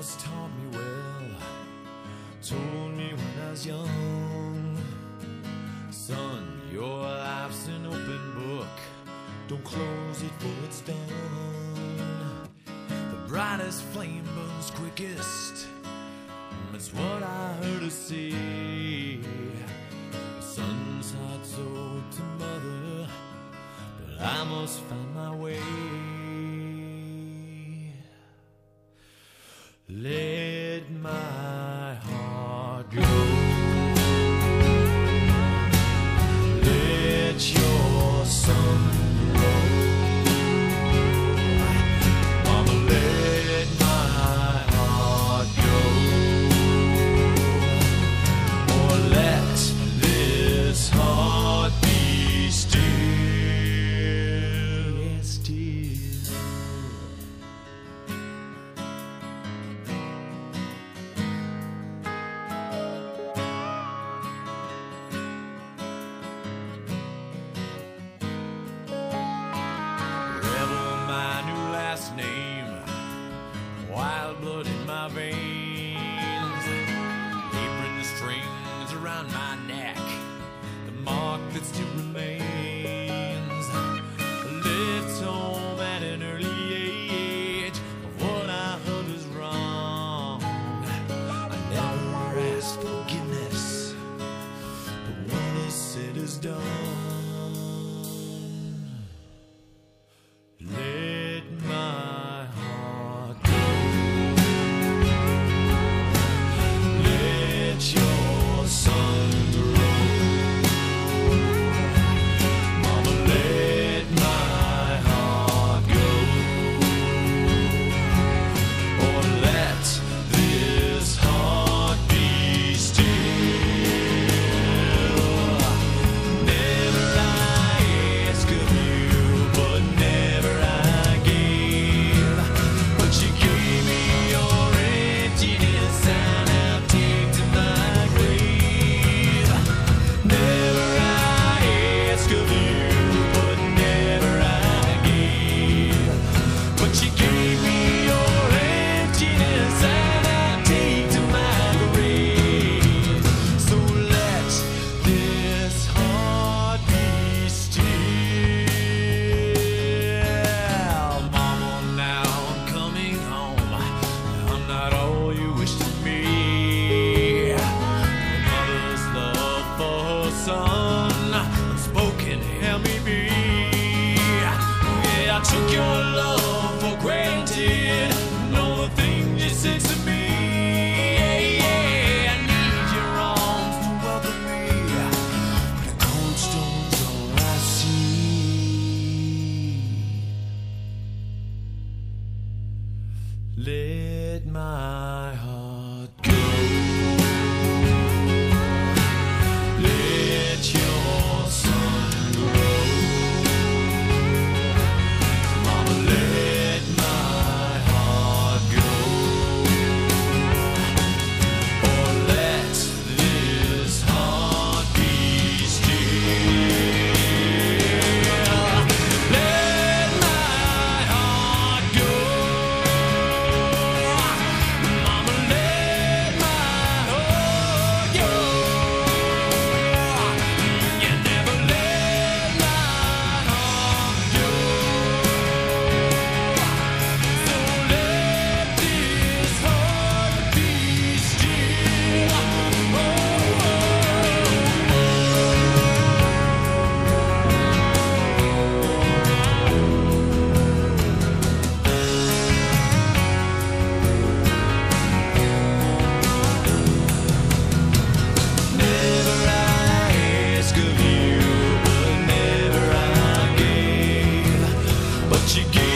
always taught me well, told me when I was young, son, your life's an open book, don't close it for it's done. The brightest flame burns quickest, that's what I heard her say. The son's heart's owed to mother, but I must find my way. Let my heart go. Let your sun grow. Mama, let my heart go. Or let this heart be still. Still. Name, wild blood in my veins, apron strings around my neck, the mark that still remains. Left home at an early age, of what I heard was wrong. I never asked forgiveness, but what is said is done. Unspoken, help me be. Yeah, I took your love for granted. Know the thing you said to me. Yeah, I need your arms to welcome me, but a cold stone's all I see. Let my heart go. She gave